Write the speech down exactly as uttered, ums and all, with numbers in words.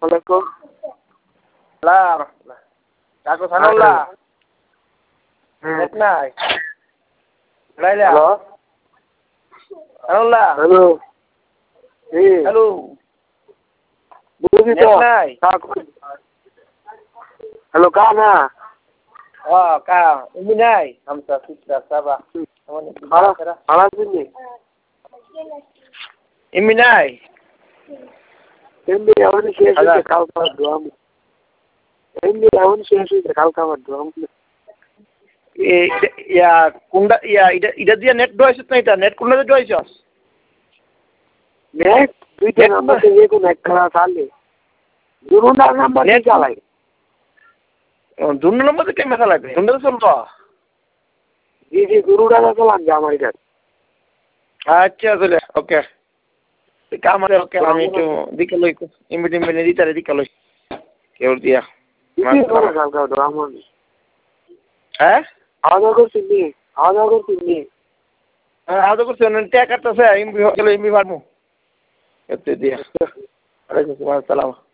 আলাইকুম। সালাম। কাকু সানাউল্লাহ। নেট নাই। লাইলা। হ্যালো। সানাউল্লাহ। হ্যালো। জি। হ্যালো। বুঝি তো। নেট নাই। হ্যালো কা না। ও কা উমি নাই হামসা সিস্টার সাবা খালা খালা দিনি ইমি নাই এমনি এখন শেষ হয়েছে কাল খাবার দোয়াম এমনি এখন শেষ হয়েছে কাল খাবার দোয়াম ইয়া কোনটা ইয়া এটা এটা দিয়ে নেট ডুয়াইছিস না এটা নেট কোনটা দিয়ে ডুয়াইছিস নেট দুইটা নাম্বার দিয়ে কোন এক খেলা চালে দুটোর নাম্বার দিয়ে চালাই দুটো নম্বর থেকে মেশা লাগবে দুটো চলতো জি জি গুরুটা চালান যে আমার এটা আচ্ছা তাহলে ওকে কাম আছে ওকে আমি একটু দিকে লই ইমিডিয়েট ইমিডিয়েট দিতে দিকে লই কেউ দিয়া হ্যাঁ আওয়াজ করছি নি আওয়াজ করছি নি হ্যাঁ আওয়াজ করছি টাকা কাটতেছে এমবি হলো এমবি বাড়মু এতে দিয়া আলাইকুম আসসালাম